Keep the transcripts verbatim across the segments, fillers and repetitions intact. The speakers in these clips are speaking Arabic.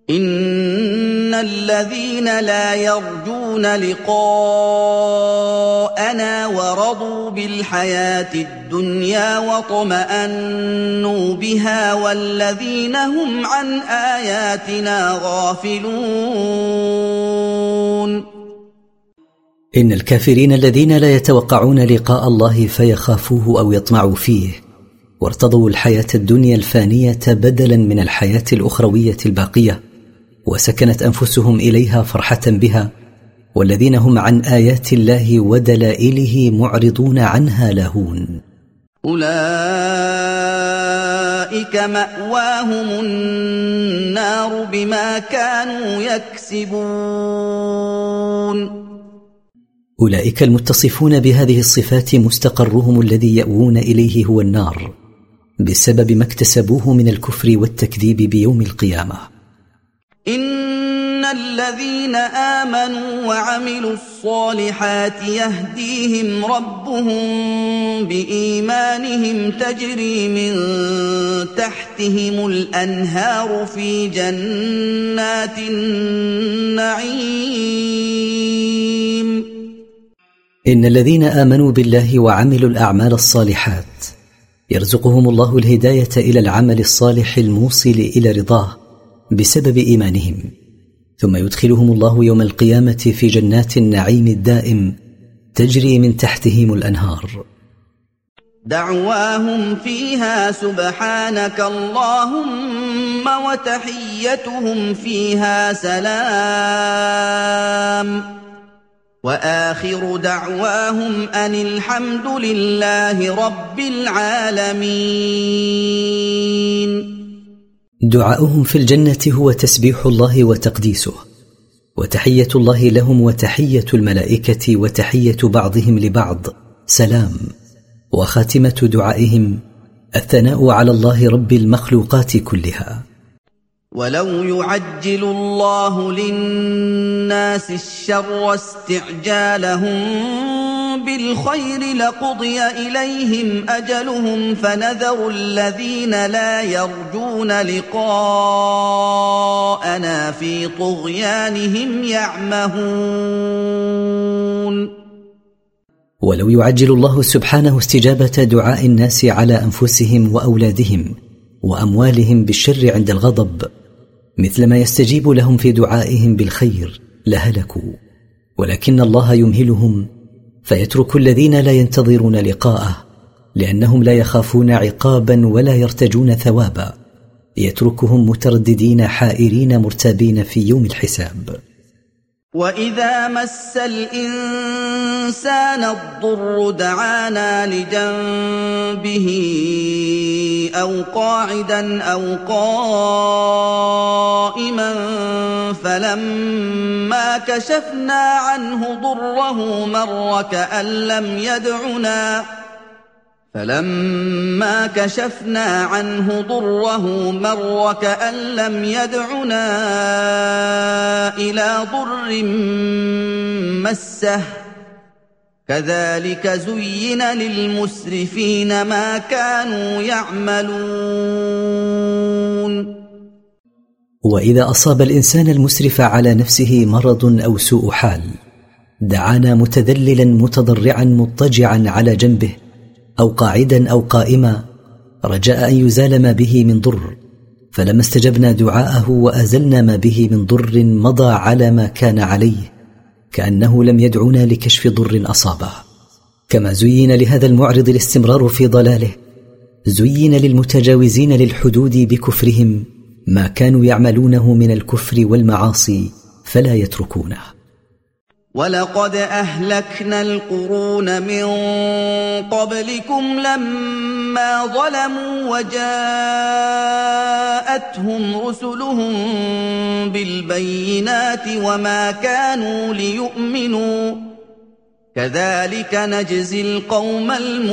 إن الذين لا يرجون لقاءنا ورضوا بالحياة الدنيا واطمأنوا بها والذين هم عن آياتنا غافلون. إن الكافرين الذين لا يتوقعون لقاء الله فيخافوه أو يطمعوا فيه وارتضوا الحياة الدنيا الفانية بدلا من الحياة الأخروية الباقية وسكنت أنفسهم إليها فرحة بها والذين هم عن آيات الله ودلائله معرضون عنها لاهون، أولئك مأواهم النار بما كانوا يكسبون. أولئك المتصفون بهذه الصفات مستقرهم الذي يأوون إليه هو النار بسبب ما اكتسبوه من الكفر والتكذيب بيوم القيامة. إن الذين آمنوا وعملوا الصالحات يهديهم ربهم بإيمانهم تجري من تحتهم الأنهار في جنات النعيم. إن الذين آمنوا بالله وعملوا الأعمال الصالحات يرزقهم الله الهداية إلى العمل الصالح الموصل إلى رضاه بسبب إيمانهم، ثم يدخلهم الله يوم القيامة في جنات النعيم الدائم تجري من تحتهم الأنهار. دعواهم فيها سبحانك اللهم وتحيتهم فيها سلام وآخر دعواهم أن الحمد لله رب العالمين. دعاؤهم في الجنة هو تسبيح الله وتقديسه، وتحية الله لهم وتحية الملائكة وتحية بعضهم لبعض سلام، وخاتمة دعائهم الثناء على الله رب المخلوقات كلها. ولو يعجل الله للناس الشر استعجالهم بالخير لقضي إليهم أجلهم فنذر الذين لا يرجون لقاءنا في طغيانهم يعمهون. ولو يعجل الله سبحانه استجابة دعاء الناس على أنفسهم وأولادهم وأموالهم بالشر عند الغضب مثل ما يستجيب لهم في دعائهم بالخير لهلكوا، ولكن الله يمهلهم فيترك الذين لا ينتظرون لقاءه لأنهم لا يخافون عقابا ولا يرتجون ثوابا، يتركهم مترددين حائرين مرتابين في يوم الحساب. وإذا مس الإنسان الضر دعانا لجنبه أو قاعدا أو قائما فلما كشفنا عنه ضره مر كأن لم يدعنا فلما كشفنا عنه ضره مر كأن لم يدعنا إلى ضر مسه كذلك زين للمسرفين ما كانوا يعملون. وإذا أصاب الإنسان المسرف على نفسه مرض أو سوء حال دعانا متذللا متضرعا مضطجعا على جنبه أو قاعدا أو قائما رجاء أن يزال ما به من ضر، فلما استجبنا دعاءه وأزلنا ما به من ضر مضى على ما كان عليه كأنه لم يدعنا لكشف ضر أصابه. كما زين لهذا المعرض الاستمرار في ضلاله زين للمتجاوزين للحدود بكفرهم ما كانوا يعملونه من الكفر والمعاصي فلا يتركونه. ولقد أهلكنا القرون من قبلكم لما ظلموا وجاءتهم رسلهم بالبينات وما كانوا ليؤمنوا كذلك نجزي القوم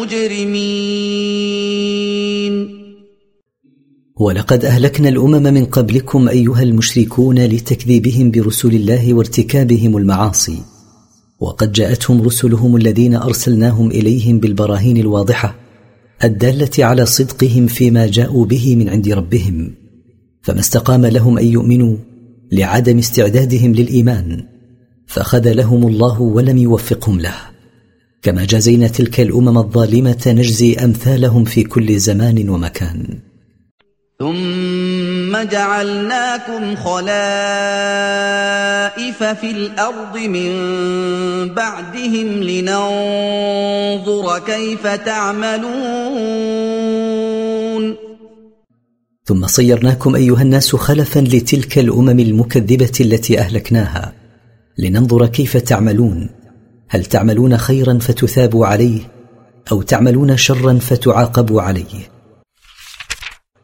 المجرمين. ولقد أهلكنا الأمم من قبلكم أيها المشركون لتكذيبهم برسول الله وارتكابهم المعاصي، وقد جاءتهم رسلهم الذين أرسلناهم إليهم بالبراهين الواضحة الدالة على صدقهم فيما جاءوا به من عند ربهم، فما استقام لهم أن يؤمنوا لعدم استعدادهم للإيمان، فخذلهم الله ولم يوفقهم له. كما جازينا تلك الأمم الظالمة نجزي أمثالهم في كل زمان ومكان. ثم جعلناكم خلائف في الأرض من بعدهم لننظر كيف تعملون. ثم صيرناكم أيها الناس خلفا لتلك الأمم المكذبة التي أهلكناها، لننظر كيف تعملون، هل تعملون خيرا فتثابوا عليه أو تعملون شرا فتعاقبوا عليه.